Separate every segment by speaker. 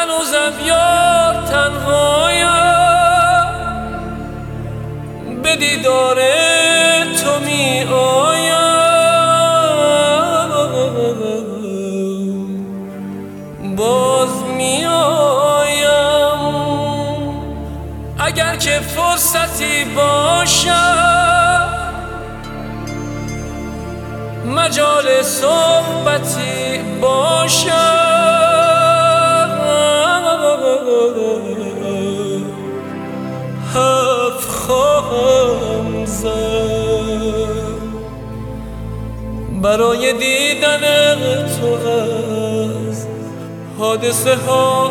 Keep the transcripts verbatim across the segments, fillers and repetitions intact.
Speaker 1: هنوزم یار تنهایم، به دیدار تو می آیم، باز می آیم. اگر که فرصتی باشد، مجال صحبتی باشد، حرف خواهم زد. برای دیدن تو از حادثه ها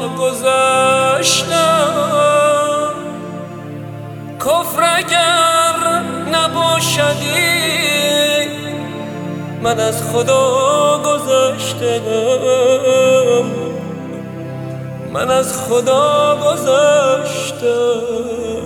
Speaker 1: گذشتم، کفر اگر نباشدی من از خدا گذشتم، من از خدا گذشتم.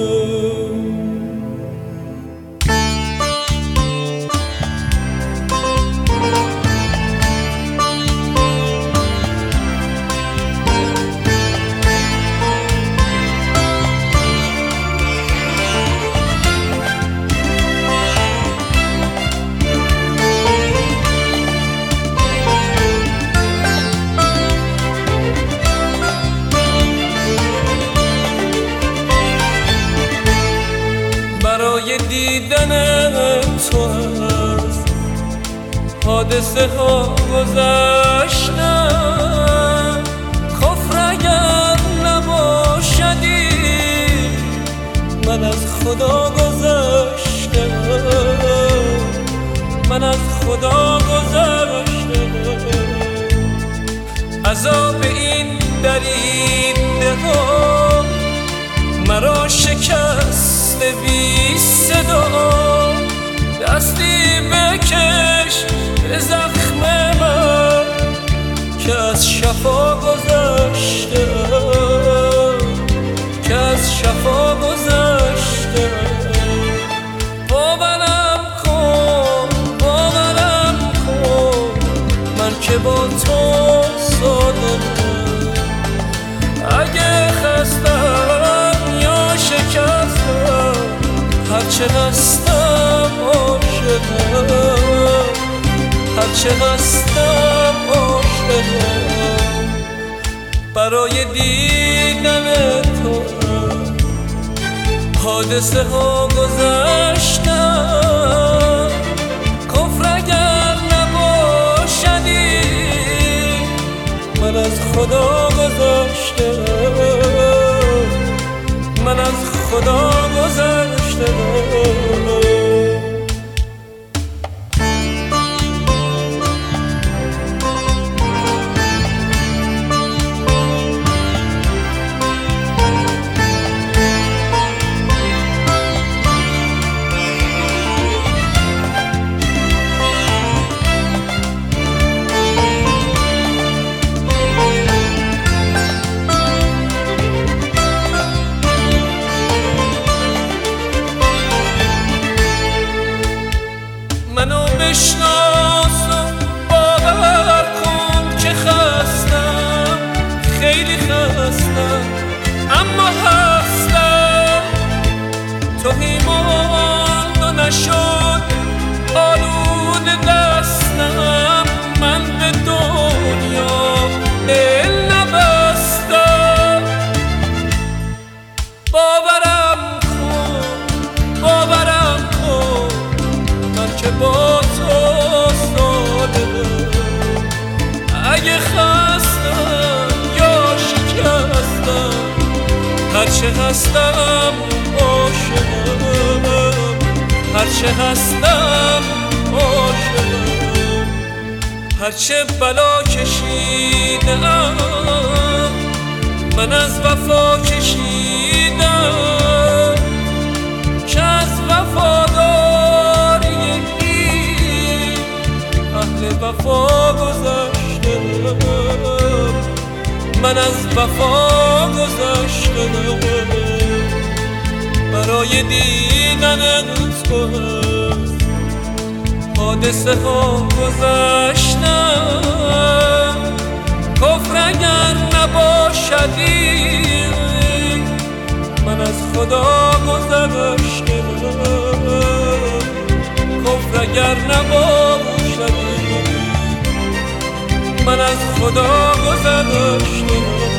Speaker 1: برای دیدن تو از حادثه ها گذشتم، کفر اگر نباشدی من از خدا گذشتم، من از خدا گذشتم. عذاب این دریده ها مرا شکست بی صدا، دستی بکش به زخم من که از شفا گذشته، که از شفا گذشته. باورم کن، باورم کن، من که با تو صادقم. اگه خستم یا شکستم، هرچه هستم عاشقم، هرچه هستم عاشقم. برای دیدن تو حادثه ها گذشتم، کفر اگر نباشدی من از خدا گذشتم، من از خدا گذشتم. منو بشناس و باور کن که خستم، خیلی خستم، اما هستم. توهی ماند و نشد آلود دستم، من به دنیا دل نبستم. باورم کن، باورم کن، که با تو صادقم. اگه خستم یا شکستم، هرچه هستم عاشقم، هرچه هستم عاشقم. هرچه بلا کشیدم من از وفا کشیدم، که از وفاداری اهل وفا گذشتم، من از وفا گذشتم. برای دیدن تو حادثه ها گذشتم، کفر اگر نباشد گر نباشد من از خدا گذشتم.